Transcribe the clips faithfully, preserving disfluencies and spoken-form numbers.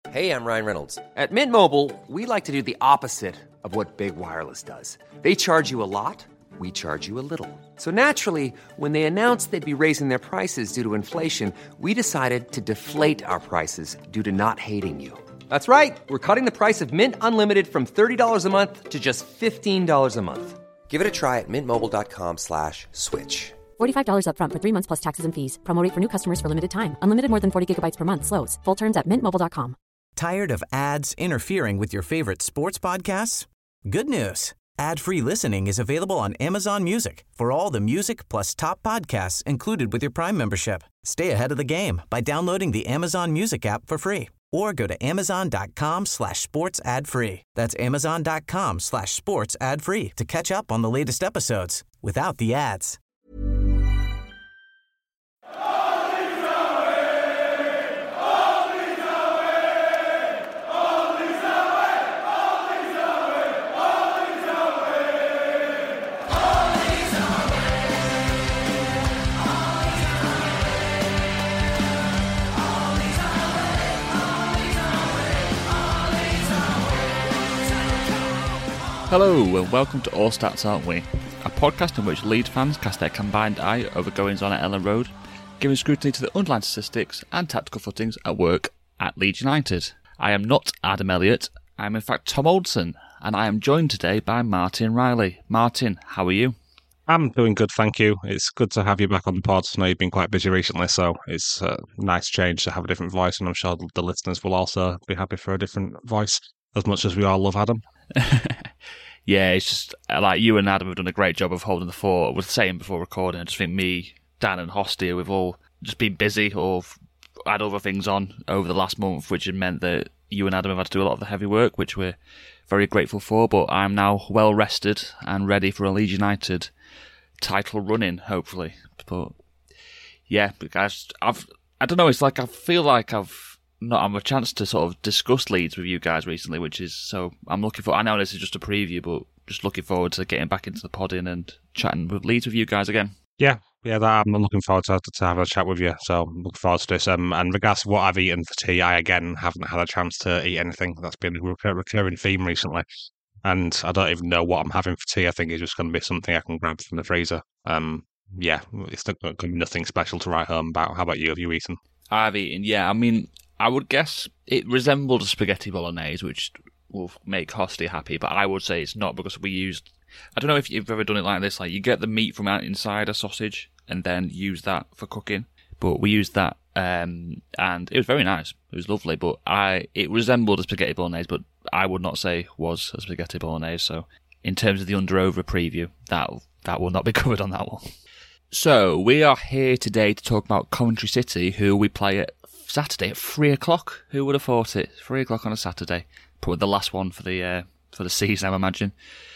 Hey, I'm Ryan Reynolds. At Mint Mobile, we like to do the opposite of what Big Wireless does. They charge you a lot, we charge you a little. So naturally, when they announced they'd be raising their prices due to inflation, we decided to deflate our prices due to not hating you. That's right. We're cutting the price of Mint Unlimited from thirty dollars a month to just fifteen dollars a month. Give it a try at mintmobile.com slash switch. forty-five dollars up front for three months plus taxes and fees. Promo rate for new customers for limited time. Unlimited more than forty gigabytes per month slows. Full terms at mint mobile dot com. Tired of ads interfering with your favorite sports podcasts? Good news. Ad-free listening is available on Amazon Music for all the music plus top podcasts included with your Prime membership. Stay ahead of the game by downloading the Amazon Music app for free or go to amazon.com slash sports ad free. That's amazon.com slash sports ad free to catch up on the latest episodes without the ads. Hello and welcome to All Stats Aren't We, a podcast in which Leeds fans cast their combined eye over goings on at Ellen Road, giving scrutiny to the underlying statistics and tactical footings at work at Leeds United. I am not Adam Elliott, I am in fact Tom Oldson, and I am joined today by Martin Riley. Martin, how are you? I'm doing good, thank you. It's good to have you back on the pod. I know you've been quite busy recently, so it's a nice change to have a different voice, and I'm sure the listeners will also be happy for a different voice, as much as we all love Adam. Yeah, it's just like you and Adam have done a great job of holding the fort. We're saying before recording, I just think me, Dan, and Hostia, we've all just been busy or had other things on over the last month, which had meant that you and Adam have had to do a lot of the heavy work, which we're very grateful for. But I'm now well rested and ready for a Leeds United title run-in, hopefully. But yeah, guys, I've I don't know. It's like I feel like I've not had a chance to sort of discuss Leeds with you guys recently, which is so I'm looking for. I know this is just a preview, but just looking forward to getting back into the podding and chatting with Leeds with you guys again. Yeah, yeah, that, I'm looking forward to, to having a chat with you. So I'm looking forward to this. Um, and regardless of what I've eaten for tea, I again haven't had a chance to eat anything. That's been a recur- recurring theme recently. And I don't even know what I'm having for tea. I think it's just going to be something I can grab from the freezer. Um, yeah, it's not going to be nothing special to write home about. How about you? Have you eaten? I've eaten, yeah. I mean, I would guess it resembled a spaghetti bolognese, which will make Hostia happy, but I would say it's not because we used... I don't know if you've ever done it like this, like you get the meat from out inside a sausage and then use that for cooking, but we used that um, and it was very nice. It was lovely, but I it resembled a spaghetti bolognese, but I would not say was a spaghetti bolognese, so in terms of the under-over preview, that that will not be covered on that one. So, we are here today to talk about Coventry City, who we play at Saturday at three o'clock. Who would have thought it? Three o'clock on a Saturday. Probably the last one for the uh, for the season, I imagine.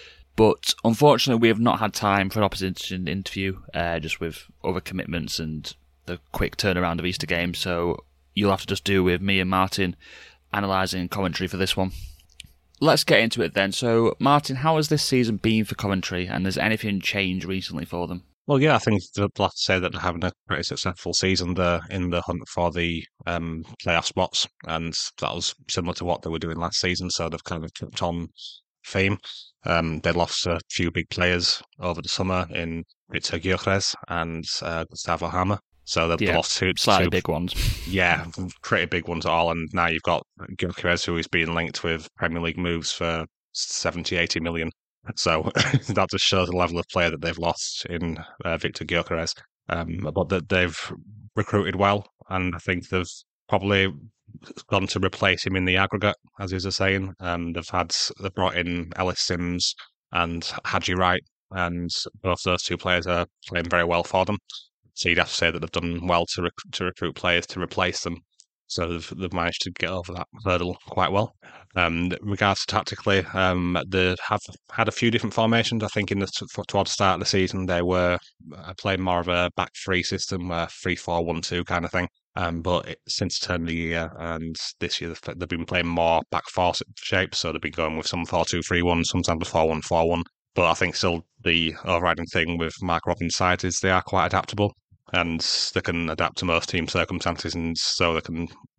But unfortunately, we have not had time for an opposition interview, uh, just with other commitments and the quick turnaround of Easter games. So you'll have to just do with me and Martin analysing Coventry for this one. Let's get into it then. So, Martin, how has this season been for Coventry, and has anything changed recently for them? Well, yeah, I think I'd have to say that they're having a pretty successful season. They're in the hunt for the um, playoff spots, and that was similar to what they were doing last season, so they've kind of kept on theme. Um, they lost a few big players over the summer in Victor Gyökeres and uh, Gustavo Hammer. So they've yeah, lost two, slightly two big ones. Yeah, pretty big ones all. And now you've got Gyökeres, who is being linked with Premier League moves for seventy, eighty million. So that just shows the level of player that they've lost in uh, Victor Gyökeres. Um, but that they've recruited well, and I think they've probably gone to replace him in the aggregate, as he was saying. Um, they've had they've brought in Ellis Sims and Haji Wright, and both those two players are playing very well for them. So you'd have to say that they've done well to rec- to recruit players to replace them. So they've, they've managed to get over that hurdle quite well. Um, in regards to tactically, um, they have had a few different formations. I think in the towards the start of the season, they were playing more of a back three system, a three four one two kind of thing. Um, but it, since the turn of the year and this year, they've, they've been playing more back four shape. So they've been going with some four two three one, sometimes a four one four one. But I think still the overriding thing with Mark Robins' side is they are quite adaptable. And they can adapt to most team circumstances, and so they can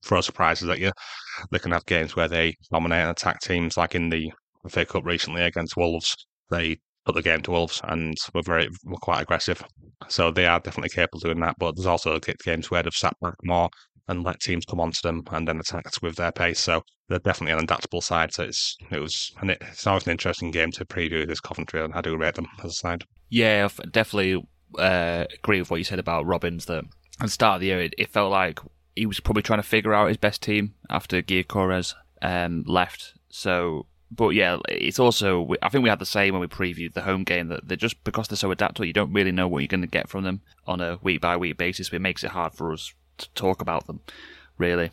throw surprises at you. They can have games where they dominate and attack teams, like in the F A Cup recently against Wolves. They put the game to Wolves and were very were quite aggressive. So they are definitely capable of doing that. But there's also games where they've sat back more and let teams come onto them and then attack with their pace. So they're definitely an adaptable side. So it's it was and it, it's always an interesting game to preview this Coventry, and I do rate them as a side. Yeah, I definitely uh, agree with what you said about Robins. That at the start of the year, it, it felt like he was probably trying to figure out his best team after Gyökeres um, left. So, but yeah, it's also, I think we had the same when we previewed the home game, that they're just, because they're so adaptable, you don't really know what you're going to get from them on a week by week basis. It makes it hard for us to talk about them, really.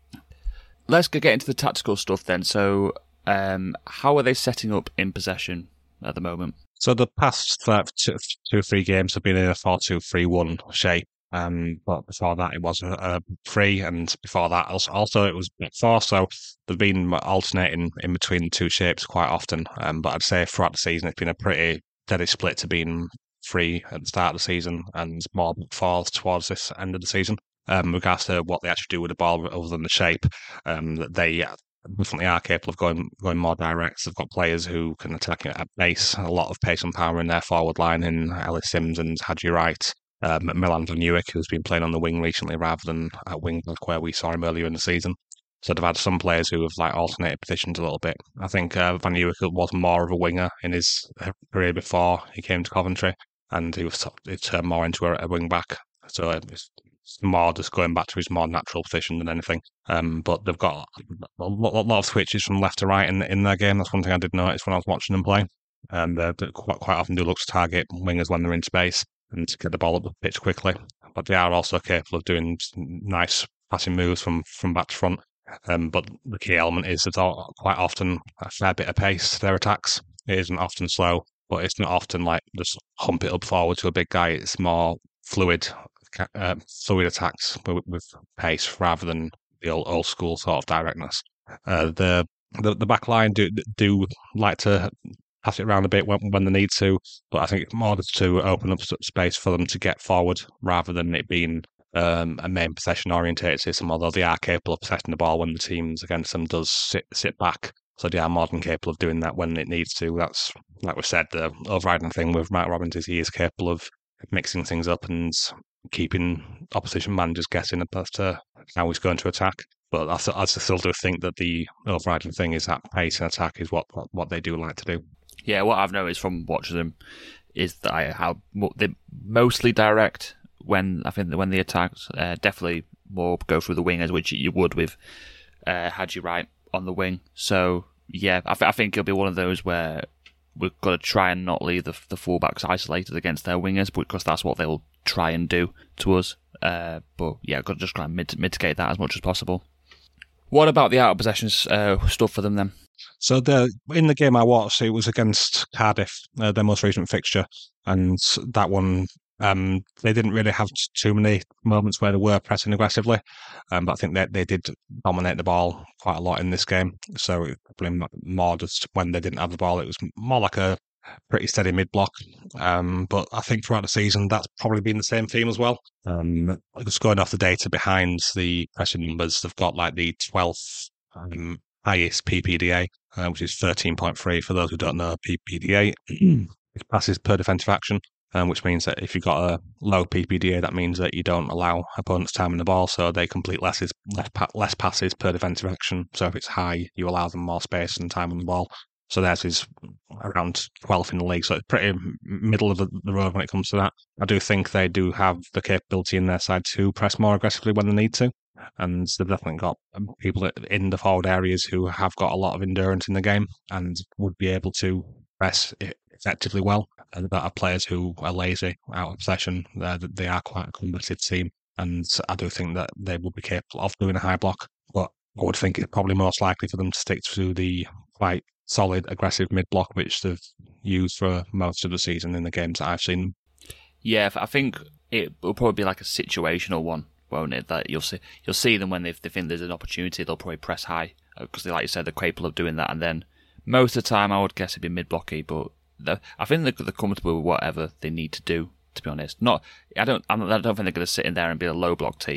Let's get into the tactical stuff then. So, um, how are they setting up in possession at the moment? So the past uh, two, two or three games have been in a four two three one shape. Um, but before that, it was a, a three, and before that, also, also it was four. So they've been alternating in between the two shapes quite often. Um, but I'd say throughout the season, it's been a pretty steady split to being three at the start of the season and more fours towards this end of the season. Um, in regards to what they actually do with the ball, other than the shape, um, they definitely are capable of going going more direct. They've got players who can attack at base, a lot of pace and power in their forward line in Ellis Sims and Hadji Wright. Um, Milan Van Nieuwijk, who's been playing on the wing recently rather than at wing back where we saw him earlier in the season. So they've had some players who have like alternated positions a little bit. I think uh, Van Nieuwijk was more of a winger in his career before he came to Coventry, and he was he turned more into a, a wing back. So it's more just going back to his more natural position than anything. Um, but they've got a lot, a lot of switches from left to right in in their game. That's one thing I did notice when I was watching them play. And uh, they quite quite often do look to target wingers when they're in space and to get the ball up the pitch quickly. But they are also capable of doing nice passing moves from, from back to front. Um, but the key element is there's quite often a fair bit of pace to their attacks. It isn't often slow, but it's not often like just hump it up forward to a big guy. It's more fluid, uh, fluid attacks with, with pace rather than the old, old school sort of directness. Uh, the, the the back line do do like to pass it around a bit when, when they need to, but I think it's more to open up space for them to get forward rather than it being um, a main possession orientated system, although they are capable of possessing the ball when the teams against them does sit sit back. So they are more than capable of doing that when it needs to. That's, like we said, the overriding thing with Mark Robins is he is capable of mixing things up and keeping opposition managers guessing as to how he's going to attack. But I, I still do think that the overriding thing is that pace and attack is what, what, what they do like to do. Yeah, what I've noticed from watching them is that how they mostly direct when I think when the attacks uh, definitely more go through the wingers, which you would with uh, Hadji Wright on the wing. So yeah, I, th- I think it'll be one of those where we've got to try and not leave the, the fullbacks isolated against their wingers, because that's what they'll try and do to us. Uh, but yeah, got to just try and mit- mitigate that as much as possible. What about the out of possessions uh, stuff for them then? So the in the game I watched, it was against Cardiff, uh, their most recent fixture, and that one um, they didn't really have too many moments where they were pressing aggressively, um, but I think that they, they did dominate the ball quite a lot in this game. So it was probably more just when they didn't have the ball, it was more like a pretty steady mid-block. Um, but I think throughout the season, that's probably been the same theme as well. Um, just going off the data behind the pressing numbers, they've got like the twelfth um, highest P P D A, uh, which is thirteen point three. For those who don't know, P P D A is passes per defensive action, um, which means that if you've got a low P P D A, that means that you don't allow opponents time in the ball, so they complete less, less, less passes per defensive action. So if it's high, you allow them more space and time on the ball. So theirs is around twelfth in the league, so it's pretty middle of the, the road when it comes to that. I do think they do have the capability in their side to press more aggressively when they need to, and they've definitely got people in the forward areas who have got a lot of endurance in the game and would be able to press it effectively well. And they've got players who are lazy out of possession. They're, they are quite a combative team, and I do think that they will be capable of doing a high block, but I would think it's probably most likely for them to stick to the quite solid, aggressive mid-block, which they've used for most of the season in the games that I've seen. Yeah, I think it will probably be like a situational one, won't it? That you'll see, you'll see them when they, they think there's an opportunity, they'll probably press high because, they, like you said, they're capable of doing that. And then most of the time, I would guess it'd be mid-blocky, but I think they're, they're comfortable with whatever they need to do. To be honest, not I don't I don't think they're going to sit in there and be a low block team,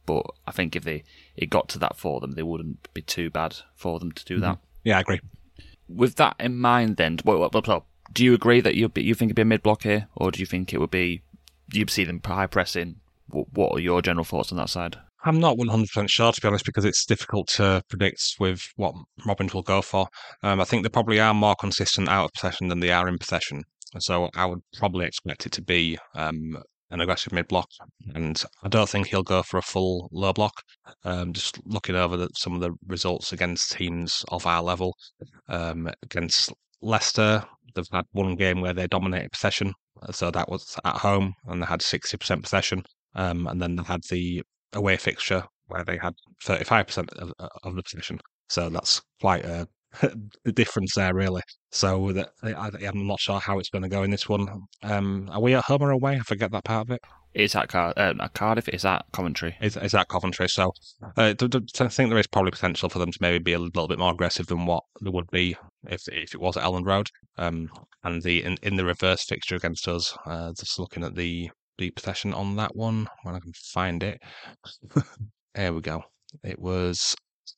but I think if they it got to that for them, they wouldn't be too bad for them to do mm-hmm. that. Yeah, I agree. With that in mind, then, well, well, well, do you agree that you you think it'd be a mid block here, or do you think it would be you'd see them high pressing? What are your general thoughts on that side? I'm not one hundred percent sure, to be honest, because it's difficult to predict with what Robins will go for. Um, I think they probably are more consistent out of possession than they are in possession. So I would probably expect it to be um, an aggressive mid-block. And I don't think he'll go for a full low block. Um, just looking over the, some of the results against teams of our level. Um, against Leicester, they've had one game where they dominated possession. So that was at home, and they had sixty percent possession. Um, and then they had the away fixture where they had thirty-five percent of, of the possession. So that's quite a, a difference there, really. So that, I, I'm not sure how it's going to go in this one. Um, are we at home or away? I forget that part of it. It's at, Car- uh, at Cardiff. It's at Coventry. It's, it's at Coventry. So uh, I think there is probably potential for them to maybe be a little bit more aggressive than what there would be if if it was at Elland Road. Um, and the in, in the reverse fixture against us, uh, just looking at the the possession on that one when I can find it. There we go. It was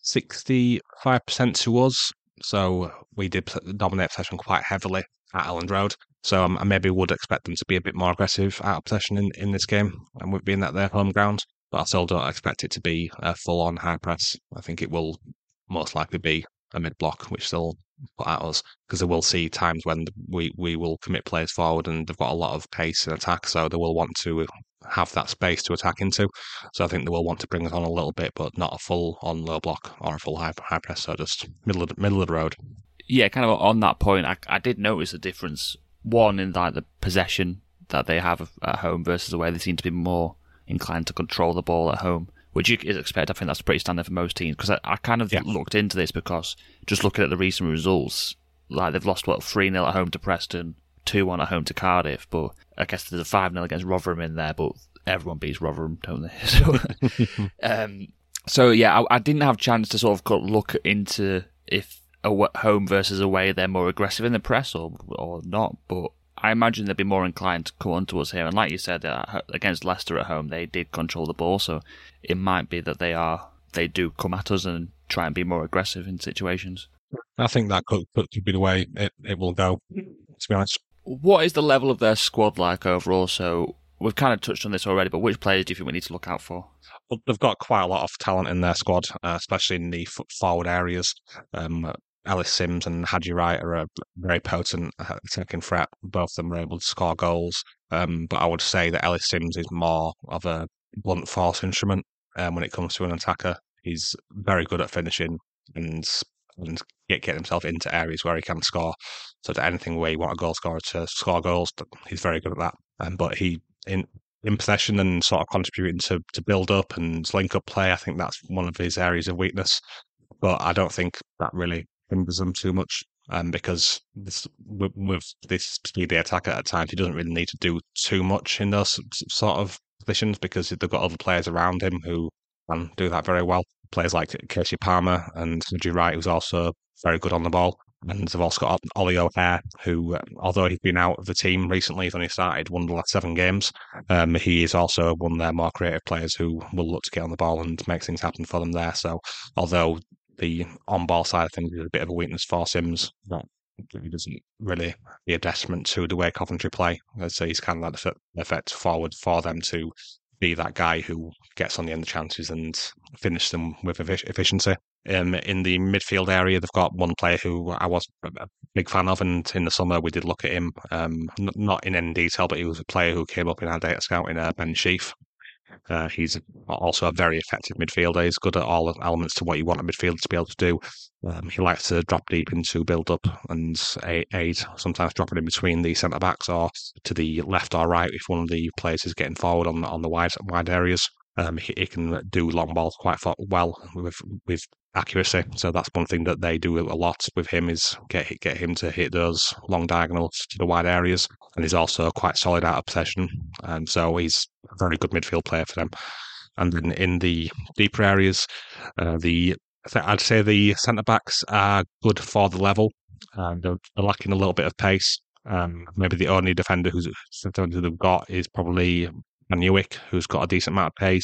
sixty-five percent to us, so we did dominate possession quite heavily at Elland Road. So um, I maybe would expect them to be a bit more aggressive out of possession in, in this game, and with being at their home ground. But I still don't expect it to be a full-on high press. I think it will most likely be a mid-block, which they'll put at us, because they will see times when we, we will commit players forward, and they've got a lot of pace and attack, so they will want to have that space to attack into. So I think they will want to bring us on a little bit, but not a full-on low block or a full high, high press, so just middle of the, middle of the road. Yeah, kind of on that point, I, I did notice a difference. One, in like the possession that they have at home versus away. They seem to be more inclined to control the ball at home, which you is expect. I think that's pretty standard for most teams. Because I, I kind of yeah. looked into this because just looking at the recent results, like they've lost what three nil at home to Preston, two one at home to Cardiff. But I guess there's a five nil against Rotherham in there. But everyone beats Rotherham, don't they? So, um, so yeah, I, I didn't have a chance to sort of look into if a home versus away they're more aggressive in the press or or not. But I imagine they'd be more inclined to come onto us here. And like you said, uh, against Leicester at home, they did control the ball. So it might be that they are they do come at us and try and be more aggressive in situations. I think that could, could be the way it, it will go, to be honest. What is the level of their squad like overall? So we've kind of touched on this already, but which players do you think we need to look out for? Well, they've got quite a lot of talent in their squad, uh, especially in the forward areas. Um, Ellis Sims and Haji Wright are a very potent attacking threat. Both of them are able to score goals. Um, but I would say that Ellis Sims is more of a blunt force instrument um, when it comes to an attacker. He's very good at finishing and and get, get himself into areas where he can score. So to anything where you want a goal scorer to score goals, he's very good at that. Um, but he in in possession and sort of contributing to, to build up and link up play, I think that's one of his areas of weakness. But I don't think that really hinders them too much, um, because this, with, with this speedy attacker at times, he doesn't really need to do too much in those sort of positions because they've got other players around him who can do that very well. Players like Casey Palmer and Haji Wright, who's also very good on the ball. And they've also got Ollie O'Hare, who, although he's been out of the team recently, he's only started one of the last seven games. Um, he is also one of their more creative players who will look to get on the ball and make things happen for them there. So although the on-ball side of things is a bit of a weakness for Sims, that he doesn't really be a detriment to the way Coventry play. I'd say he's kind of like the perfect forward for them to be that guy who gets on the end of chances and finish them with efficiency. Um, in the midfield area, they've got one player who I was a big fan of, and in the summer we did look at him, um, not in any detail, but he was a player who came up in our data scouting, uh, Ben Sheaf. Uh, he's also a very effective midfielder. He's good at all elements to what you want a midfielder to be able to do. Um, he likes to drop deep into build up and aid, sometimes dropping in between the centre backs or to the left or right if one of the players is getting forward on on the wide wide areas. Um, he, he can do long balls quite well with with accuracy. So that's one thing that they do a lot with him is get get him to hit those long diagonals to the wide areas. And he's also quite solid out of possession. And so he's a very good midfield player for them. And then in the deeper areas, uh, the I'd say the centre backs are good for the level. Um, they're lacking a little bit of pace. Um, maybe the only defender who's they've got is probably Newick, who's got a decent amount of pace.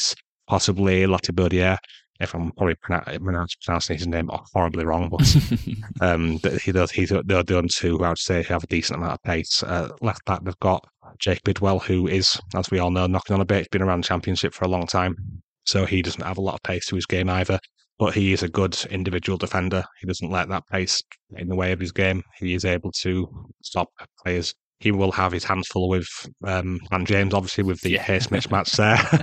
possibly Latibeaudiere, if I'm probably pronouncing his name horribly wrong, but um, he does. He's they're the only two who I would say have a decent amount of pace. Uh, left back, they've got Jake Bidwell, who is, as we all know, knocking on a bit. He's been around the Championship for a long time, so he doesn't have a lot of pace to his game either. But he is a good individual defender. He doesn't let that pace in the way of his game. He is able to stop players. He will have his hands full with um, Dan James, obviously, with the yeah. pace mismatch there.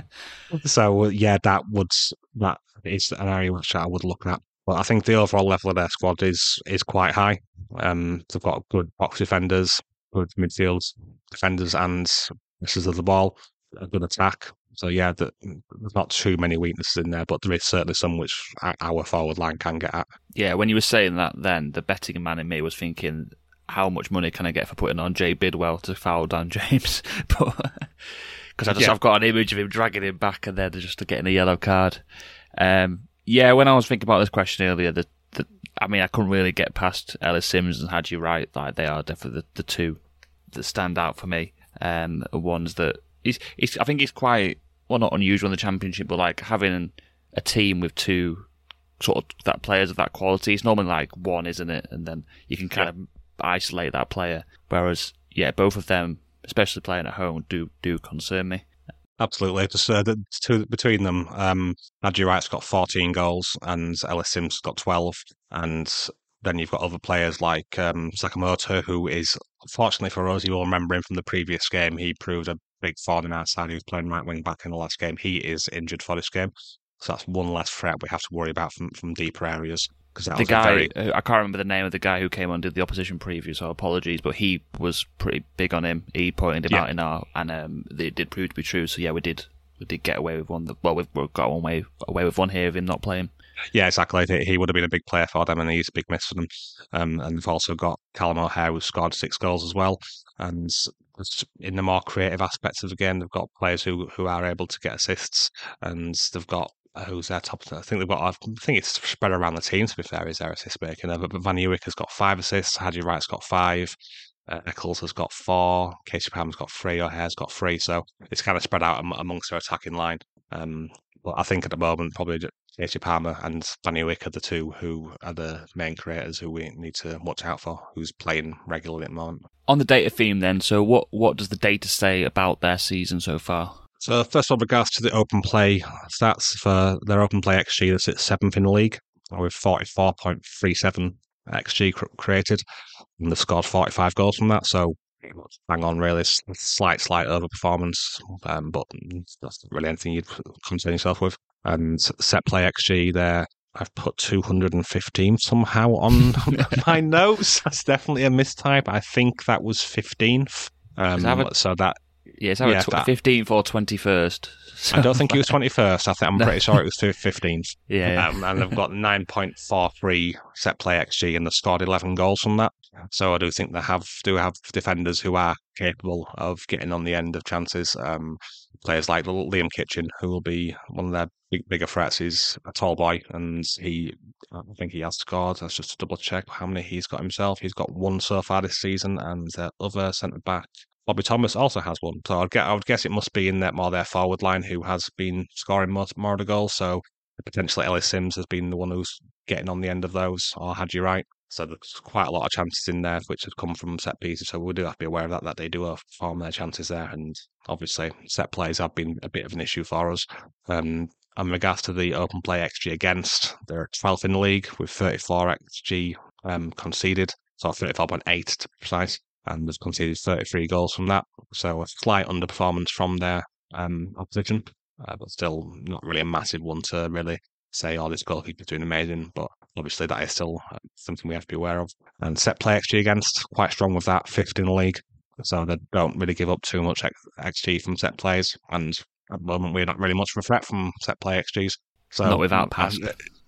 So, yeah, that would that is an area which I would look at. But I think the overall level of their squad is is quite high. Um, they've got good box defenders, good midfield defenders, and misses of the ball, a good attack. So, yeah, the, there's not too many weaknesses in there, but there is certainly some which our forward line can get at. Yeah, when you were saying that then, the betting man in me was thinking, how much money can I get for putting on Jay Bidwell to foul Dan James? But because I just yeah. I've got an image of him dragging him back and then just getting a yellow card. Um, yeah, when I was thinking about this question earlier, the, the I mean, I couldn't really get past Ellis Sims and Haji Wright. Like, they are definitely the, the two that stand out for me. Um, ones that he's, he's, I think he's quite well, not unusual in the Championship, but like having a team with two sort of that players of that quality. It's normally like one, isn't it? And then you can kind yeah. of isolate that player. Whereas, yeah, both of them, especially playing at home, do do concern me. Absolutely. Just uh, the two between them, um, Haji Wright's got fourteen goals and Ellis Sims got twelve. And then you've got other players like um, Sakamoto, who is, fortunately for us, you will remember him from the previous game. He proved a big thorn in our side. He was playing right wing back in the last game. He is injured for this game. So that's one less threat we have to worry about from, from deeper areas. The guy, very... I can't remember the name of the guy who came on and did the opposition preview, so apologies, but he was pretty big on him. He pointed him yeah. out in our, and um, it did prove to be true. So yeah, we did we did get away with one. Well, we've got one way away with one here of him not playing. Yeah, exactly. He would have been a big player for them, and he's a big miss for them. Um, and they've also got Callum O'Hare, who scored six goals as well. And in the more creative aspects of the game, they've got players who who are able to get assists, and they've got. Who's their top? I think they've got. I think it's spread around the team. To be fair, is their assist making. But Van Uwijk has got five assists. Haji Wright's got five. Uh, Eccles has got four. Casey Palmer's got three. O'Hare's got three. So it's kind of spread out amongst their attacking line. Um, but I think at the moment probably Casey Palmer and Van Uwijk are the two who are the main creators who we need to watch out for. Who's playing regularly at the moment. On the data theme, then. So what what does the data say about their season so far? So first of all, regards to the open play stats for their open play X G, that's at seventh in the league with forty-four point three seven X G created, and they've scored forty-five goals from that. So hang on, really, slight, slight overperformance, um, but that's not really anything you'd concern yourself with. And set play X G there, I've put two hundred fifteen somehow on my notes. That's definitely a mistype. I think that was fifteenth. Um, a- so that. Yeah, it's either yeah, tw- fifteenth or twenty-first. So. I don't think it was twenty-first. I think I'm pretty sure it was fifteenth. Yeah, yeah. Um, and they've got nine point four three set play X G, and they've scored eleven goals from that. So I do think they have do have defenders who are capable of getting on the end of chances. Um, players like Liam Kitchen, who will be one of their big, bigger threats. He's a tall boy, and he, I think he has scored. Let's just double check how many he's got himself. He's got one so far this season, and the other centre back, Bobby Thomas, also has one. So I'd, get, I would guess it must be in that more their forward line who has been scoring more, more of the goals. So potentially Ellis Sims has been the one who's getting on the end of those, or Haji Wright. So there's quite a lot of chances in there which have come from set pieces. So we do have to be aware of that, that they do perform their chances there. And obviously set plays have been a bit of an issue for us. Um, in regards to the open play X G against, they're twelfth in the league with thirty-four X G um, conceded. So thirty-four point eight to be precise. And they've conceded thirty-three goals from that. So a slight underperformance from their um, opposition, uh, but still not really a massive one to really say, oh, this goalkeeper's doing amazing. But obviously that is still something we have to be aware of. And set play X G against, quite strong with that, fifth in the league. So they don't really give up too much X G from set plays. And at the moment, we're not really much of a threat from set play X Gs. So, not without pass.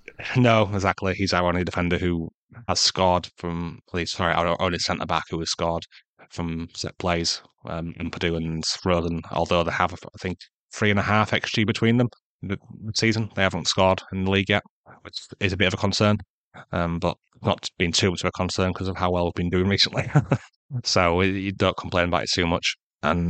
No, exactly. He's our only defender who has scored from, please, sorry, our only centre back who has scored from set plays. Um, in Purdue and Roden, although they have, I think, three and a half X G between them the season, they haven't scored in the league yet, which is a bit of a concern. Um, but not been too much of a concern because of how well we've been doing recently. So you don't complain about it too much. And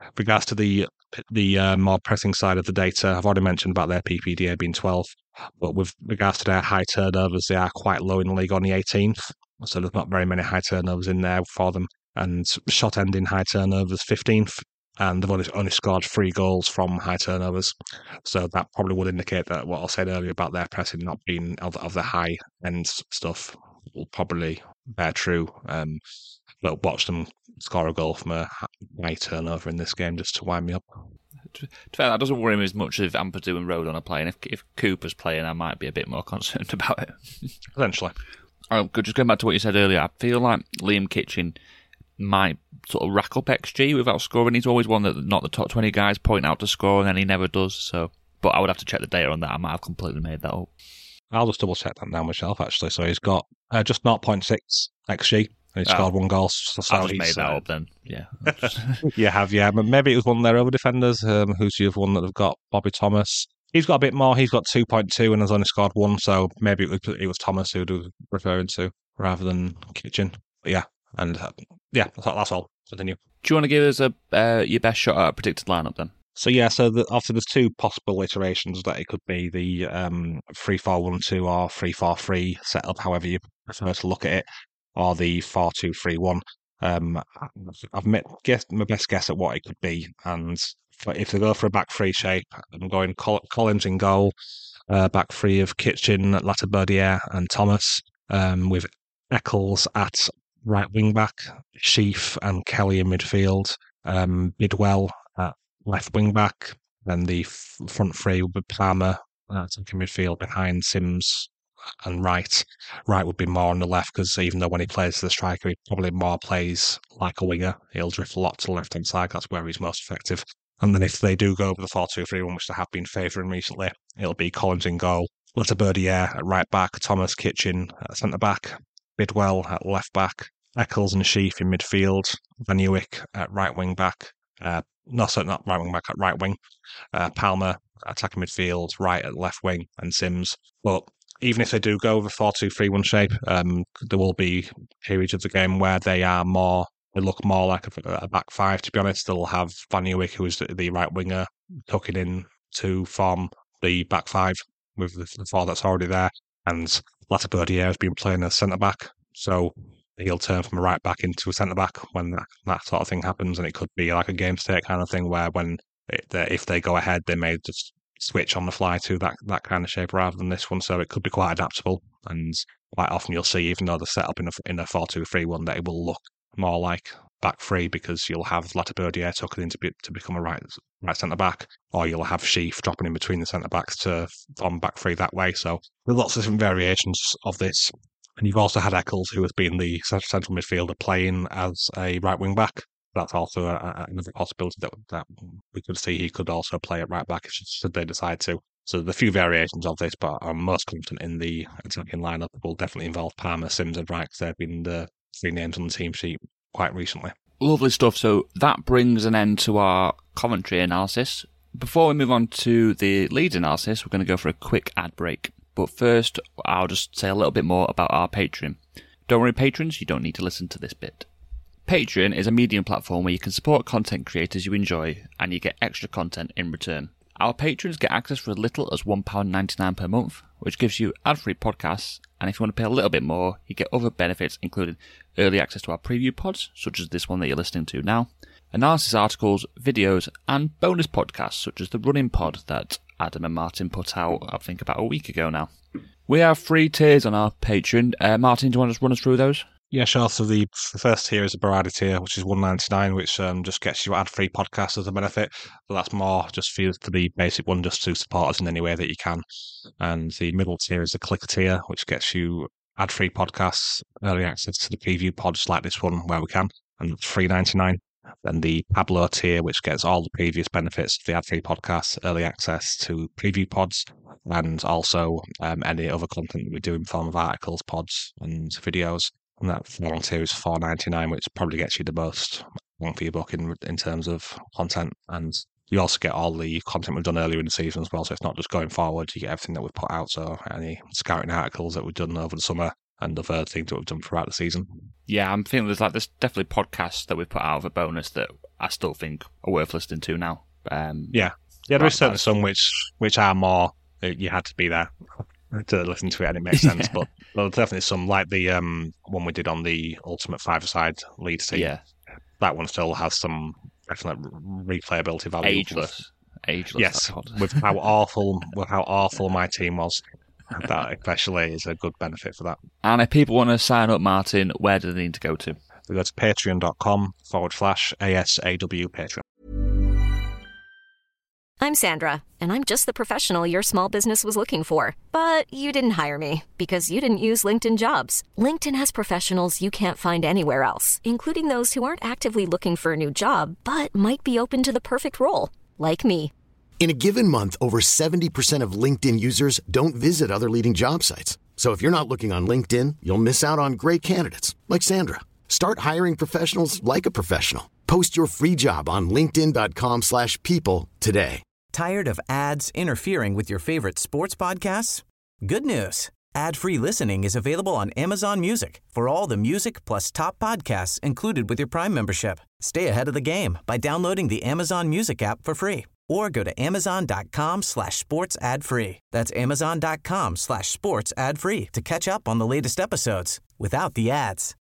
With regards to the the uh, more pressing side of the data, I've already mentioned about their P P D A being twelve, but with regards to their high turnovers, they are quite low in the league, on the eighteenth. So there's not very many high turnovers in there for them. And shot ending high turnovers, fifteenth. And they've only, only scored three goals from high turnovers. So that probably would indicate that what I said earlier about their pressing not being of, of the high end stuff will probably bear true. Um, but watch them score a goal from a high turnover in this game just to wind me up. To be fair, that doesn't worry me as much if Ampadu and Rodon are playing. If, if Cooper's playing, I might be a bit more concerned about it. Potentially. Oh, just going back to what you said earlier, I feel like Liam Kitchen might sort of rack up X G without scoring. He's always one that not the top twenty guys point out to score, and then he never does. So, but I would have to check the data on that. I might have completely made that up. I'll just double check that now myself, actually. So he's got uh, just zero point six X G. And he scored oh, one goal. So I just made that uh, up then. Yeah. You have, yeah. But maybe it was one of their other defenders. Um, who's the other one that they've got? Bobby Thomas. He's got a bit more. He's got two point two and has only scored one. So maybe it was, it was Thomas who was referring to rather than Kitchen. But yeah. And uh, yeah, that's, that's all. Continue. Do you want to give us a uh, your best shot at a predicted lineup then? So yeah, so the, obviously there's two possible iterations that it could be, the um, three four one two or three four three setup, however you prefer to look at it, or the four two three one. Um, I've made, guessed my best guess at what it could be, and if they go for a back three shape, I'm going Col- Collins in goal, uh, back three of Kitchen, Latibeaudiere and Thomas, um, with Eccles at right wing back, Sheaf and Kelly in midfield, um, Bidwell at left wing back, then the f- front three would be Palmer uh, taking midfield behind Sims and Wright. Wright would be more on the left because even though when he plays the striker, he probably more plays like a winger. He'll drift a lot to the left hand side. That's where he's most effective. And then if they do go over the four two three one, which they have been favouring recently, it'll be Collins in goal, Latibeaudiere at right back, Thomas Kitchen at centre back, Bidwell at left back, Eccles and Sheaf in midfield, Van Uwijk at right wing back, uh, no, sorry, not right wing back, at right wing, uh, Palmer attacking midfield, Wright at left wing, and Sims. But even if they do go over four two three one shape, um, there will be periods of the game where they are more, they look more like a, a back five, to be honest. They'll have Van Uwijk, who is the, the right winger, tucking in to form the back five with the, the four that's already there. And Latibeaudiere has been playing as centre back, so he'll turn from a right back into a centre back when that, that sort of thing happens. And it could be like a game state kind of thing where when it, if they go ahead, they may just switch on the fly to that, that kind of shape rather than this one. So it could be quite adaptable. And quite often you'll see, even though they're set up in a, in a four two three one, that it will look more like back three because you'll have Latibeaudiere tucking in to, be, to become a right right centre back, or you'll have Sheaf dropping in between the centre backs to form back three that way. So there's lots of different variations of this. And you've also had Eccles, who has been the central midfielder, playing as a right wing back. That's also a, a, another possibility that, that we could see. He could also play at right back should they decide to. So there's a few variations of this, but I'm most confident in the attacking lineup will definitely involve Palmer, Sims and Wright, because they've been the three names on the team sheet quite recently. Lovely stuff. So that brings an end to our commentary analysis. Before we move on to the Leeds analysis, we're going to go for a quick ad break. But first, I'll just say a little bit more about our Patreon. Don't worry, patrons, you don't need to listen to this bit. Patreon is a medium platform where you can support content creators you enjoy, and you get extra content in return. Our patrons get access for as little as one pound ninety-nine per month, which gives you ad-free podcasts, and if you want to pay a little bit more, you get other benefits, including early access to our preview pods, such as this one that you're listening to now, analysis articles, videos, and bonus podcasts, such as the Running Pod that Adam and Martin put out, I think, about a week ago now. We have three tiers on our Patreon. Uh, Martin, do you want to run us through those? Yeah, sure. So the, the first tier is a Barada tier, which is one ninety-nine, which um, just gets you ad-free podcasts as a benefit. But that's more just for, for the basic one, just to support us in any way that you can. And the middle tier is the Clicker tier, which gets you ad-free podcasts, early access to the preview pods like this one where we can, and that's three ninety-nine. Then the Pablo tier, which gets all the previous benefits of the ad-free podcasts, early access to preview pods, and also um, any other content that we do in form of articles, pods, and videos. And that long tier is four ninety-nine, which probably gets you the most bang for your buck in, in terms of content. And you also get all the content we've done earlier in the season as well. So it's not just going forward, you get everything that we've put out. So any scouting articles that we've done over the summer and other things that we've done throughout the season. Yeah, I'm feeling there's like there's definitely podcasts that we've put out of a bonus that I still think are worth listening to now. Um, yeah, yeah. There is certainly that's... some which which are more you had to be there to listen to it, and it makes sense. But there's definitely some, like the um, one we did on the Ultimate Five-a-Side Leeds team. Yeah, that one still has some definite replayability value. Ageless, ageless. Yes, with how awful, with how awful my team was. That especially is a good benefit for that. And if people want to sign up, Martin, where do they need to go to? They go to patreon.com forward slash ASAW Patreon. I'm Sandra, and I'm just the professional your small business was looking for. But you didn't hire me because you didn't use LinkedIn Jobs. LinkedIn has professionals you can't find anywhere else, including those who aren't actively looking for a new job, but might be open to the perfect role, like me. In a given month, over seventy percent of LinkedIn users don't visit other leading job sites. So if you're not looking on LinkedIn, you'll miss out on great candidates like Sandra. Start hiring professionals like a professional. Post your free job on linkedin.com slash people today. Tired of ads interfering with your favorite sports podcasts? Good news. Ad-free listening is available on Amazon Music for all the music plus top podcasts included with your Prime membership. Stay ahead of the game by downloading the Amazon Music app for free or go to amazon.com slash sports ad free. That's amazon.com slash sports ad free to catch up on the latest episodes without the ads.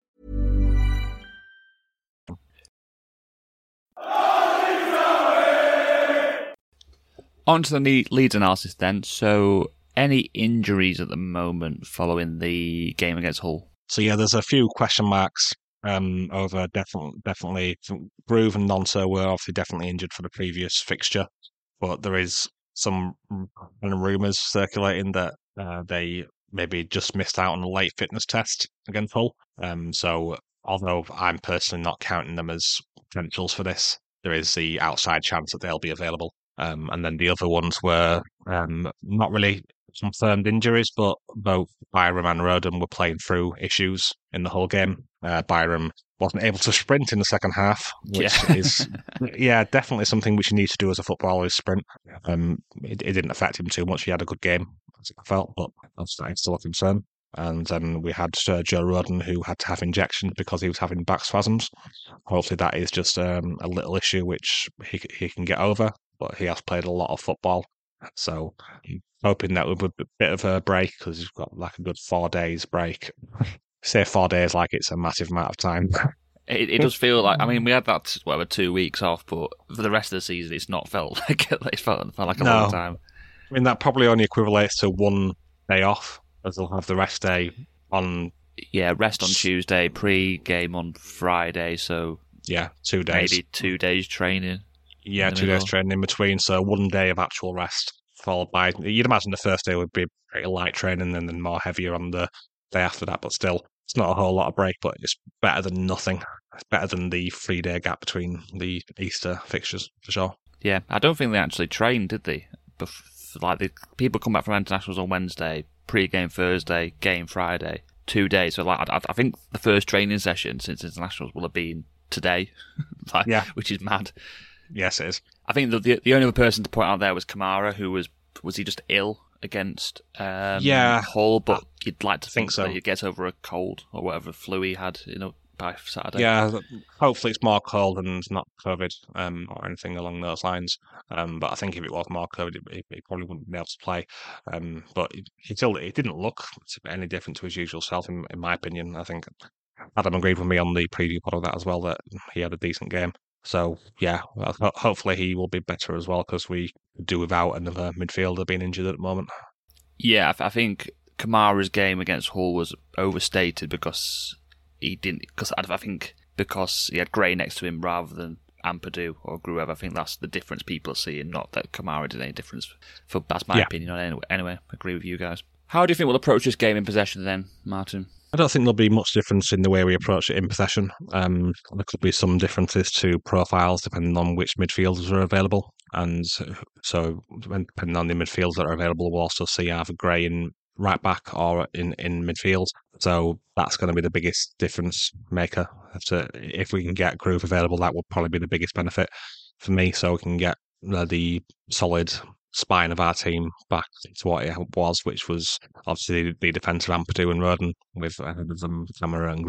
On to the Leeds analysis then. So, any injuries at the moment following the game against Hull? So yeah, there's a few question marks um, over definitely, definitely. Groove and Nonso were obviously definitely injured for the previous fixture, but there is some rumours circulating that uh, they maybe just missed out on a late fitness test against Hull. Um, so although I'm personally not counting them as potentials for this, there is the outside chance that they'll be available. Um, and then the other ones were um, not really confirmed injuries, but both Byram and Roden were playing through issues in the whole game. Uh, Byram wasn't able to sprint in the second half, which yeah. is, yeah, definitely something which you need to do as a footballer is sprint. Um, it, it didn't affect him too much. He had a good game, as I felt, but that's still a concern. And then we had uh, Joe Roden, who had to have injections because he was having back spasms. Hopefully that is just um, a little issue which he he can get over, but he has played a lot of football. So I'm hoping that with a bit of a break, because he's got like a good four days break. Say four days like it's a massive amount of time. It, it does feel like, I mean, we had that, whatever, two weeks off, but for the rest of the season, it's not felt like it felt, felt like a no. long time. I mean, that probably only equivalates to one day off, as they'll have the rest day on. Yeah, rest on Tuesday, pre-game on Friday, so yeah, two days. Maybe two days training. Yeah, two days training in between, so one day of actual rest, followed by, you'd imagine the first day would be pretty light training and then more heavier on the day after that, but still, it's not a whole lot of break, but it's better than nothing. It's better than the three-day gap between the Easter fixtures, for sure. Yeah, I don't think they actually trained, did they? Bef- like, the people come back from internationals on Wednesday, pre-game Thursday, game Friday, two days. So, like, I, I think the first training session since internationals will have been today, like, yeah. which is mad. Yes, it is. I think the, the the only other person to point out there was Kamara, who was was he just ill against um, yeah, Hull, but you'd like to think, think so. that he gets over a cold or whatever flu he had, you know, by Saturday. Yeah, hopefully it's more cold and not COVID um, or anything along those lines. Um, but I think if it was more COVID, he, he probably wouldn't be able to play. Um, but he, he still he didn't look any different to his usual self, in, in my opinion. I think Adam agreed with me on the preview part of that as well, that he had a decent game. So, yeah, well, ho- hopefully he will be better as well, because we do without another midfielder being injured at the moment. Yeah, I think Kamara's game against Hull was overstated because he didn't. Because I think because he had Gray next to him rather than Ampadu or Gruev. I think that's the difference people are seeing. Not that Kamara did any difference. For that's my yeah. opinion. Anyway, anyway, I agree with you guys. How do you think we'll approach this game in possession then, Martin? I don't think there'll be much difference in the way we approach it in possession. Um, there could be some differences to profiles depending on which midfielders are available. And so, depending on the midfielders that are available, we'll also see either Gray in right back or in, in midfield. So that's going to be the biggest difference maker. So if we can get Groove available, that will probably be the biggest benefit for me. So we can get uh, the solid spine of our team back to what it was, which was obviously the defence of Ampadu and Roden with uh, them, Kamara and Groove.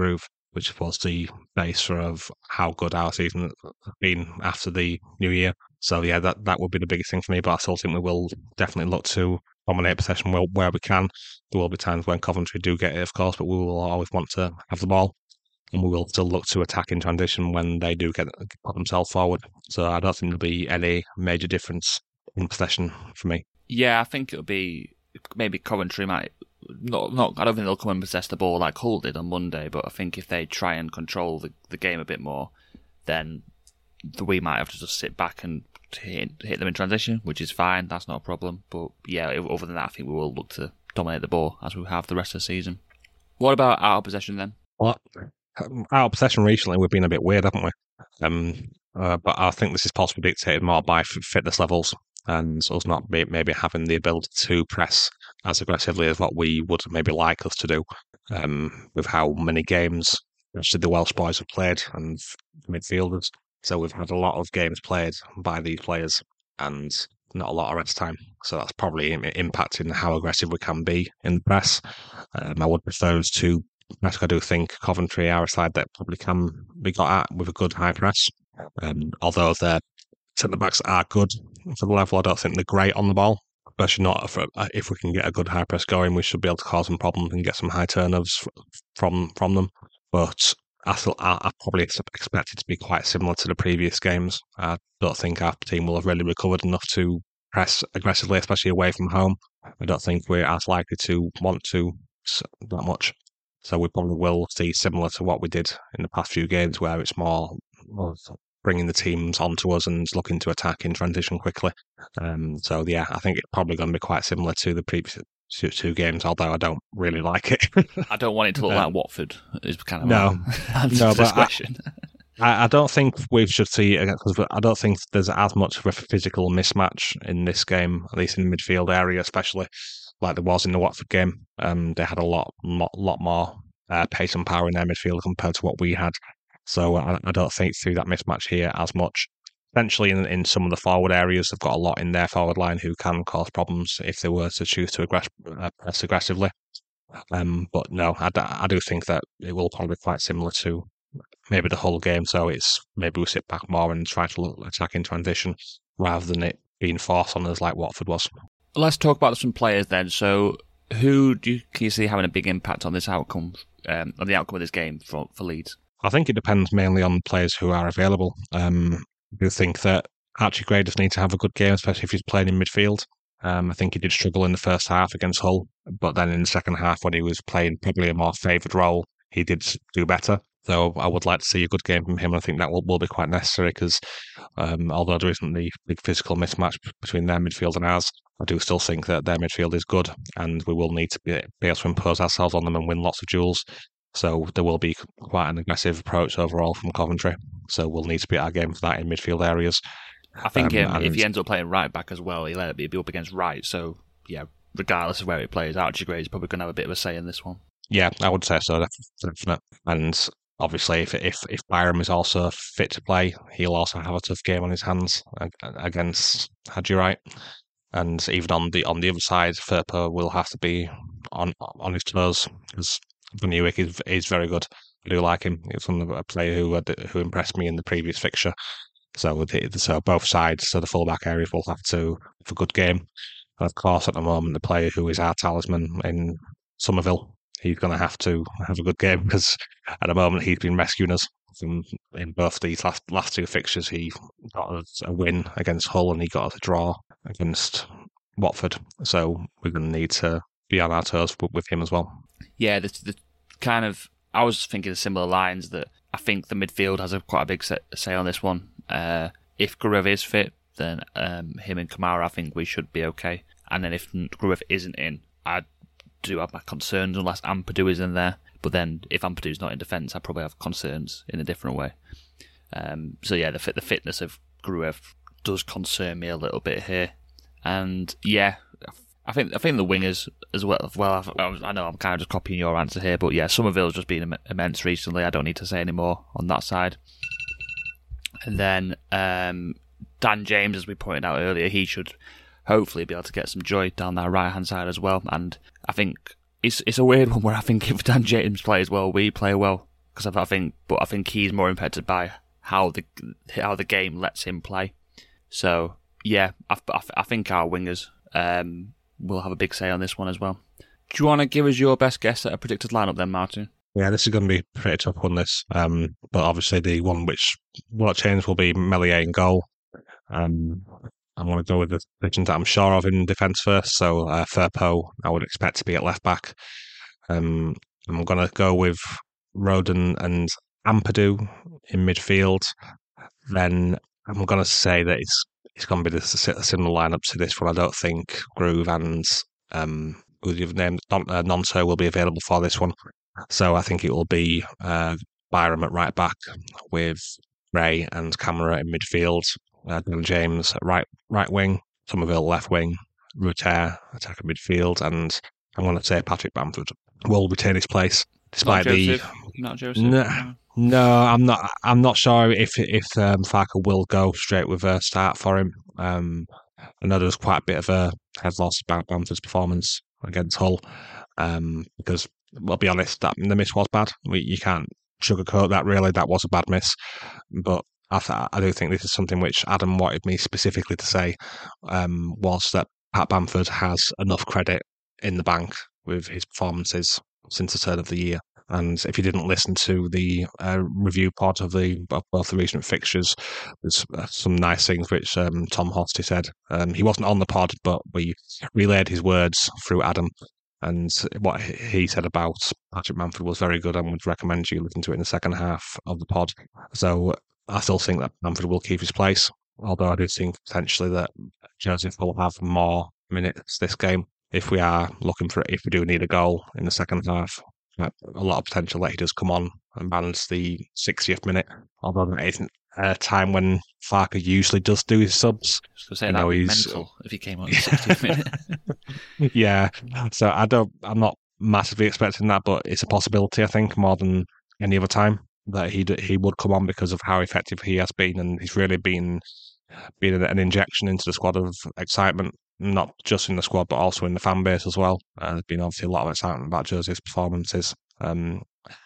which was the base of how good our season has been after the new year. So yeah, that, that would be the biggest thing for me, but I still think we will definitely look to dominate possession where, where we can. There will be times when Coventry do get it, of course, but we will always want to have the ball, and we will still look to attack in transition when they do get put themselves forward. So I don't think there'll be any major difference in possession for me. Yeah, I think it'll be maybe Coventry might not. Not I don't think they'll come and possess the ball like Hull did on Monday, but I think if they try and control the, the game a bit more, then we might have to just sit back and hit, hit them in transition, which is fine. That's not a problem. But yeah, other than that, I think we will look to dominate the ball as we have the rest of the season. What about out of possession then? Well, out of possession recently, we've been a bit weird, haven't we? Um, uh, but I think this is possibly dictated more by fitness levels and us not be, maybe having the ability to press as aggressively as what we would maybe like us to do. Um, with how many games actually the Welsh boys have played and midfielders. So we've had a lot of games played by these players and not a lot of rest time. So that's probably impacting how aggressive we can be in the press. Um, I would prefer us to press. I do think Coventry are a side that probably can be got at with a good high press. Um, although their centre-backs are good for the level, I don't think they're great on the ball. Especially not if, if we can get a good high press going, we should be able to cause some problems and get some high turnovers from from them. But I, thought, I, I probably expect it to be quite similar to the previous games. I don't think our team will have really recovered enough to press aggressively, especially away from home. I don't think we're as likely to want to that much. So we probably will see similar to what we did in the past few games, where it's more of bringing the teams onto us and looking to attack in transition quickly. Um, so yeah, I think it's probably going to be quite similar to the previous two, two games, although I don't really like it. I don't want it to look um, like Watford. Is kind of no, no, but question. I, I don't think we should see, because I don't think there's as much of a physical mismatch in this game, at least in the midfield area, especially like there was in the Watford game. Um, they had a lot, lot, lot more uh, pace and power in their midfield compared to what we had. So I, I don't think through that mismatch here as much. Essentially, in, in some of the forward areas, they've got a lot in their forward line who can cause problems if they were to choose to aggress, uh, press aggressively. Um, but no, I, I do think that it will probably be quite similar to maybe the whole game. So it's maybe we sit back more and try to attack in transition rather than it being forced on us like Watford was. Let's talk about some players then. So who do you, can you see having a big impact on this outcome, um, on the outcome of this game for, for Leeds? I think it depends mainly on the players who are available. Um, I do think that Archie Gray does need to have a good game, especially if he's playing in midfield. Um, I think he did struggle in the first half against Hull, but then in the second half when he was playing probably a more favoured role, he did do better. So I would like to see a good game from him, and I think that will, will be quite necessary because um, although there isn't the big physical mismatch between their midfield and ours, I do still think that their midfield is good and we will need to be, be able to impose ourselves on them and win lots of duels. So there will be quite an aggressive approach overall from Coventry. So we'll need to be at our game for that in midfield areas. I think um, um, if he ends up playing right back as well, he'll end up be up against right. So yeah, regardless of where he plays, Archie Gray is probably going to have a bit of a say in this one. Yeah, I would say so, definitely. And obviously, if if if Byram is also fit to play, he'll also have a tough game on his hands against Haji Wright. And even on the on the other side, Firpo will have to be on on his toes because Van Ewijk is is very good. I do like him. He's one of a player who who impressed me in the previous fixture. So so both sides, so the fullback areas will have to have a good game. And of course, at the moment, the player who is our talisman in Somerville, he's going to have to have a good game because at the moment he's been rescuing us. In, in both these last last two fixtures, he got us a win against Hull and he got us a draw against Watford. So we're going to need to be on our toes with, with him as well. Yeah, the, the kind of I was thinking similar lines that I think the midfield has a quite a big say on this one. Uh, if Gruev is fit, then um, him and Kamara, I think we should be okay. And then if Gruev isn't in, I do have my concerns unless Ampadu is in there. But then if Ampadu's not in defence, I probably have concerns in a different way. Um, so yeah, the the fitness of Gruev does concern me a little bit here. And yeah, I think I think the wingers as well. Well, I've, I know I'm kind of just copying your answer here, but yeah, Somerville's just been immense recently. I don't need to say any more on that side. And then um, Dan James, as we pointed out earlier, he should hopefully be able to get some joy down that right hand side as well. And I think it's it's a weird one where I think if Dan James plays well, we play well because I think, but I think he's more impacted by how the how the game lets him play. So yeah, I, I, I think our wingers um, will have a big say on this one as well. Do you want to give us your best guess at a predicted lineup then, Martin? Yeah, this is going to be a pretty tough one, this. Um, but obviously the one which will not change will be Meslier in goal. Um, I'm going to go with the positions that I'm sure of in defence first. So uh, Firpo, I would expect to be at left back. Um, I'm going to go with Rodon and Ampadu in midfield. Then I'm going to say that it's it's going to be this, a similar lineup to this one. I don't think Groove and um, who you've named uh, Nonso will be available for this one. So I think it will be uh, Byram at right back with Ray and Camara in midfield. Uh, Dylan James at right right wing, Somerville left wing, Rutter attacking midfield, and I'm going to say Patrick Bamford will retain his place despite not the. Joseph. Not Joseph. No, no. no, I'm not. I'm not sure if if um, Farke will go straight with a start for him. Um, I know there was quite a bit of a head loss about Bamford's performance against Hull, um, because, well, I'll be honest, that the miss was bad. We, you can't sugarcoat that. Really, that was a bad miss, but. I, th- I do think this is something which Adam wanted me specifically to say, um, was that Pat Bamford has enough credit in the bank with his performances since the turn of the year. And if you didn't listen to the uh, review pod of the of both the recent fixtures, there's uh, some nice things which um, Tom Hosty said. Um, he wasn't on the pod, but we relayed his words through Adam. And what he said about Patrick Bamford was very good, and would recommend you listen to it in the second half of the pod. So I still think that Bamford will keep his place, although I do think potentially that Joseph will have more minutes this game. If we are looking for, if we do need a goal in the second half, a lot of potential that he does come on and balance the sixtieth minute, although that isn't a time when Farke usually does do his subs. So say that would be mental if he came on the sixtieth minute. Yeah, so I don't, I'm not massively expecting that, but it's a possibility, I think, more than any other time, that he he would come on because of how effective he has been, and he's really been been an injection into the squad of excitement, not just in the squad but also in the fan base as well. Uh, there's been obviously a lot of excitement about Jose's performances, um,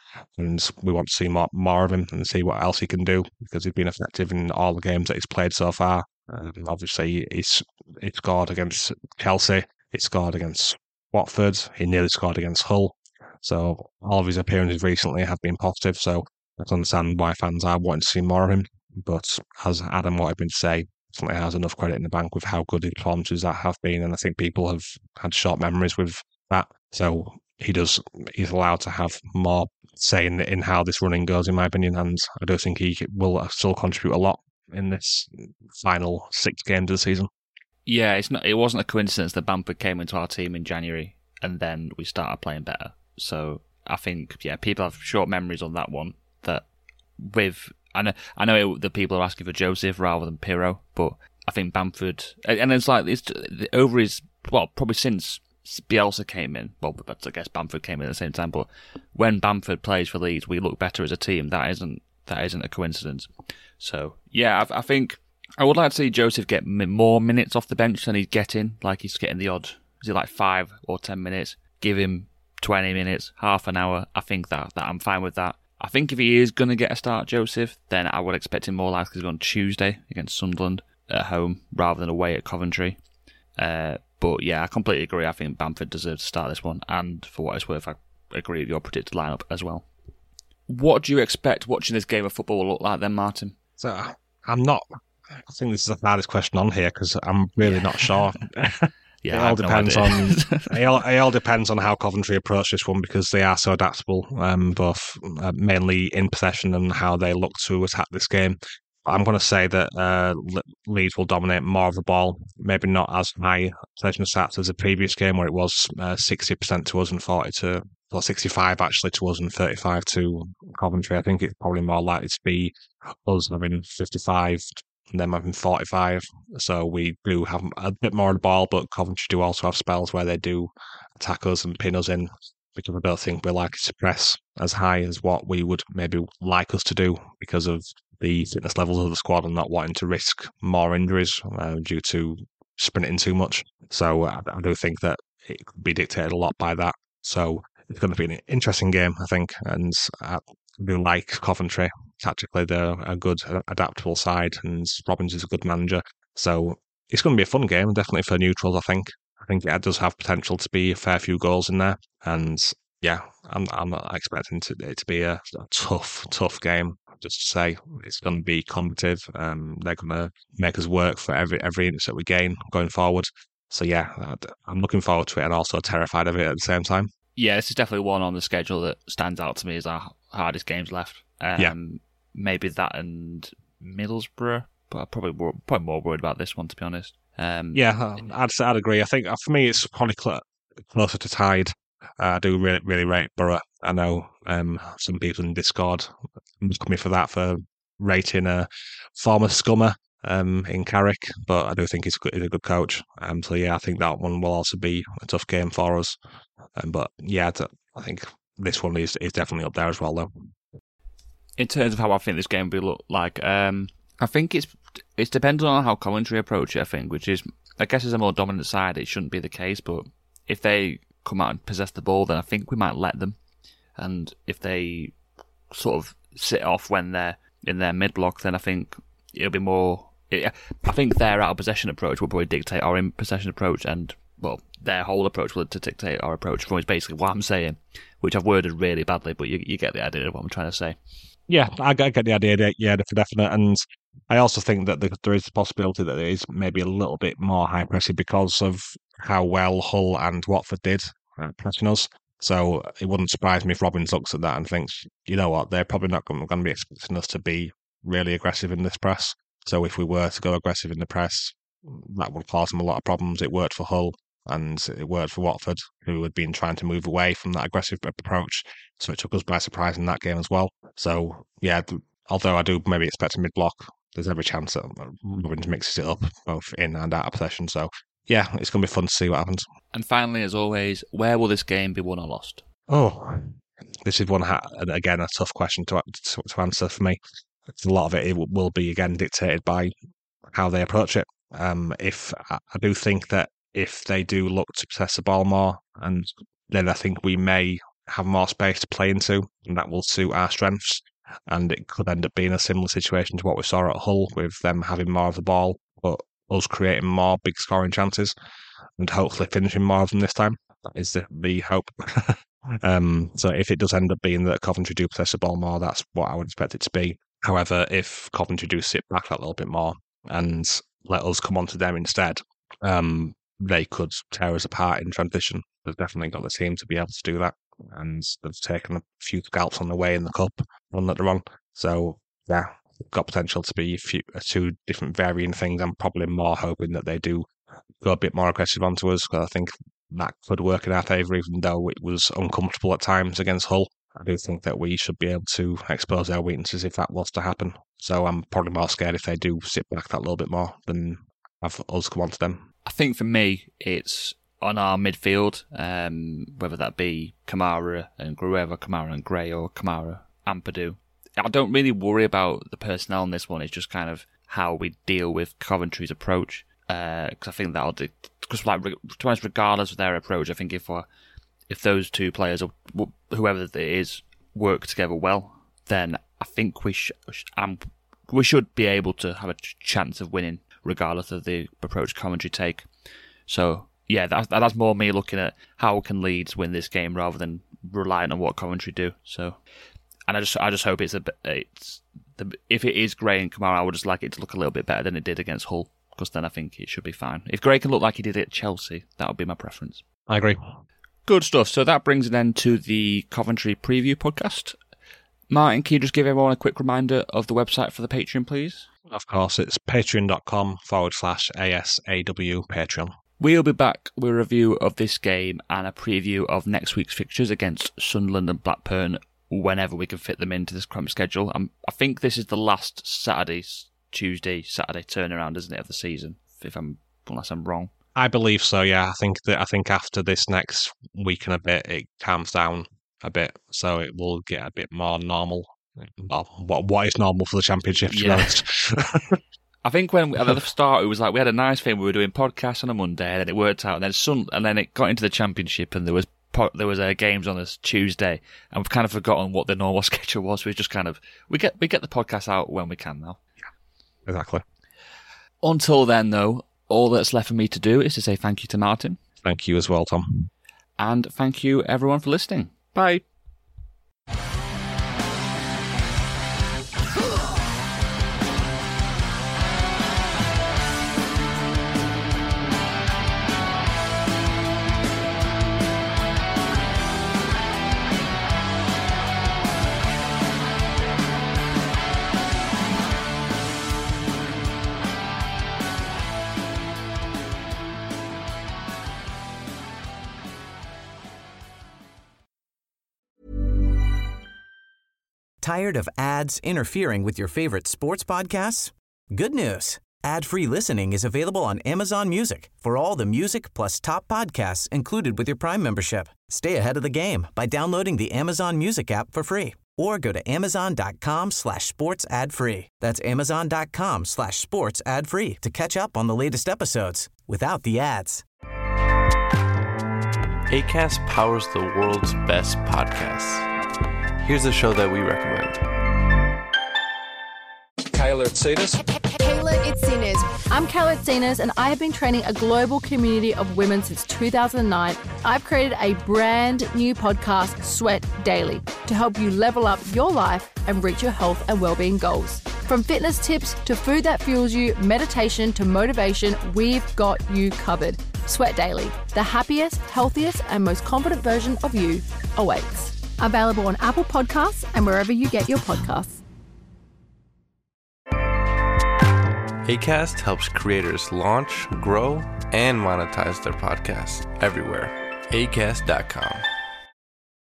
and we want to see more more of him and see what else he can do, because he's been effective in all the games that he's played so far. Um, obviously, he's he scored against Chelsea, he scored against Watford, he nearly scored against Hull. So all of his appearances recently have been positive. So I can understand why fans are wanting to see more of him. But as Adam wanted me to say, definitely has enough credit in the bank with how good his performances that have been, and I think people have had short memories with that. So he does, he's allowed to have more say in, in how this running goes, in my opinion, and I do think he will still contribute a lot in this final six games of the season. Yeah, it's not. It wasn't a coincidence that Bamford came into our team in January and then we started playing better. So I think, yeah, people have short memories on that one. That with I know I know it, that people are asking for Joseph rather than Pirro, but I think Bamford, and it's like it's over his, well, probably since Bielsa came in. Well, I guess Bamford came in at the same time, but when Bamford plays for Leeds, we look better as a team. That isn't that isn't a coincidence. So yeah, I, I think I would like to see Joseph get more minutes off the bench than he's getting. Like he's getting the odd, is it like five or ten minutes? Give him twenty minutes, half an hour. I think that that I'm fine with that. I think if he is going to get a start, Joseph, then I would expect him more likely to go on Tuesday against Sunderland at home rather than away at Coventry. Uh, but yeah, I completely agree. I think Bamford deserves to start this one, and for what it's worth, I agree with your predicted lineup as well. What do you expect watching this game of football will look like then, Martin? So I'm not. I think this is the hardest question on here because I'm really yeah. not sure. Yeah, it all depends no on it all, it all depends on how Coventry approach this one, because they are so adaptable, um, both uh, mainly in possession and how they look to attack this game. I'm going to say that uh, Leeds will dominate more of the ball, maybe not as high possession stats as the previous game where it was uh, sixty percent to us and forty to, well, sixty-five actually to us and thirty-five to Coventry. I think it's probably more likely to be us having fifty-five and them having forty-five. So we do have a bit more of the ball, but Coventry do also have spells where they do attack us and pin us in, because I don't think we're likely to press as high as what we would maybe like us to do because of the fitness levels of the squad and not wanting to risk more injuries uh, due to sprinting too much. So uh, I do think that it could be dictated a lot by that. So it's going to be an interesting game, I think, and I, do like Coventry. Tactically, they're a good, adaptable side, and Robins is a good manager. So it's going to be a fun game, definitely for neutrals, I think. I think it does have potential to be a fair few goals in there. And yeah, I'm I'm not expecting to, it to be a, a tough, tough game. Just to say, it's going to be competitive. Um, they're going to make us work for every every inch that we gain going forward. So yeah, I'm looking forward to it and also terrified of it at the same time. Yeah, this is definitely one on the schedule that stands out to me as our hardest games left. Um, yeah. Maybe that and Middlesbrough, but I'm probably more, probably more worried about this one, to be honest. Um, yeah, I'd I'd agree. I think for me it's probably cl- closer to tied. Uh, I do really really rate Borough. I know um, some people in Discord look me for that for rating a former scummer um, in Carrick, but I do think he's a good, he's a good coach. Um, so yeah, I think that one will also be a tough game for us. Um, but yeah, I think this one is is definitely up there as well, though. In terms of how I think this game will look like, um, I think it's it's dependent on how Coventry approach it, I think, which is, I guess as a more dominant side, it shouldn't be the case, but if they come out and possess the ball, then I think we might let them. And if they sort of sit off when they're in their mid-block, then I think it'll be more... It, I think their out-of-possession approach will probably dictate our in-possession approach, and, well, their whole approach will to dictate our approach, from is basically what I'm saying, which I've worded really badly, but you, you get the idea of what I'm trying to say. Yeah, I get the idea, yeah, for definite. And I also think that there is a possibility that it is maybe a little bit more high-pressing because of how well Hull and Watford did uh, pressing us. So it wouldn't surprise me if Robins looks at that and thinks, you know what, they're probably not going to be expecting us to be really aggressive in this press. So if we were to go aggressive in the press, that would cause them a lot of problems. It worked for Hull and it worked for Watford, who had been trying to move away from that aggressive approach. So it took us by surprise in that game as well. So yeah, although I do maybe expect a mid-block, there's every chance that Robins mixes it up both in and out of possession. So yeah, it's going to be fun to see what happens. And finally, as always, where will this game be won or lost? Oh, this is one, again, a tough question to, to, to answer for me. A lot of it, it will be, again, dictated by how they approach it. Um, if I do think that if they do look to possess the ball more, and then I think we may have more space to play into, and that will suit our strengths. And it could end up being a similar situation to what we saw at Hull, with them having more of the ball, but us creating more big scoring chances, and hopefully finishing more of them this time. That is the, the hope. um, so if it does end up being that Coventry do possess the ball more, that's what I would expect it to be. However, if Coventry do sit back that little bit more and let us come onto them instead, um, they could tear us apart in transition. They've definitely got the team to be able to do that, and they've taken a few scalps on the way in the cup run that they're on. So yeah, got potential to be a few, two different varying things. I'm probably more hoping that they do go a bit more aggressive onto us, because I think that could work in our favour, even though it was uncomfortable at times against Hull. I do think that we should be able to expose our weaknesses if that was to happen. So I'm probably more scared if they do sit back that little bit more than have us come onto them. I think for me, it's on our midfield, um, whether that be Kamara and Grueva, Kamara and Gray, or Kamara and Padu. I don't really worry about the personnel on this one. It's just kind of how we deal with Coventry's approach. Because uh, I think that'll do. Because like, to be honest, regardless of their approach, I think if we're, if those two players, or whoever it is, work together well, then I think we sh- um, we should be able to have a chance of winning, regardless of the approach Coventry take. So yeah, that's that's more me looking at how can Leeds win this game rather than relying on what Coventry do. So, and I just I just hope it's a it's the, if it is Gray and Kamara, I would just like it to look a little bit better than it did against Hull, because then I think it should be fine. If Gray can look like he did at Chelsea, that would be my preference. I agree. Good stuff. So that brings an end to the Coventry preview podcast. Martin, can you just give everyone a quick reminder of the website for the Patreon, please? Of course, it's patreon.com forward slash ASAW Patreon. We'll be back with a review of this game and a preview of next week's fixtures against Sunderland and Blackburn whenever we can fit them into this cramped schedule. Um, I think this is the last Saturday, Tuesday, Saturday turnaround, isn't it, of the season? If I'm, unless I'm wrong. I believe so. Yeah, I think that I think after this next week and a bit, it calms down a bit, so it will get a bit more normal. Well, what what is normal for the Championship? To yeah. be honest. I think when at the start it was like we had a nice thing. We were doing podcasts on a Monday, and then it worked out, and then sun, and then it got into the Championship, and there was po- there was uh, games on this Tuesday, and we've kind of forgotten what the normal schedule was. We just kind of we get we get the podcast out when we can now. Yeah, exactly. Until then, though, all that's left for me to do is to say thank you to Martin. Thank you as well, Tom. And thank you, everyone, for listening. Bye. Tired of ads interfering with your favorite sports podcasts? Good news. Ad-free listening is available on Amazon Music for all the music plus top podcasts included with your Prime membership. Stay ahead of the game by downloading the Amazon Music app for free or go to amazon.com slash sports ad free. That's amazon.com slash sports ad free to catch up on the latest episodes without the ads. Acast powers the world's best podcasts. Here's a show that we recommend. Kayla Itsinas. Kayla Itsinas. I'm Kayla Itsinas, and I have been training a global community of women since two thousand nine. I've created a brand new podcast, Sweat Daily, to help you level up your life and reach your health and well-being goals. From fitness tips to food that fuels you, meditation to motivation, we've got you covered. Sweat Daily, the happiest, healthiest, and most confident version of you awaits. Available on Apple Podcasts and wherever you get your podcasts. Acast helps creators launch, grow, and monetize their podcasts everywhere. acast dot com.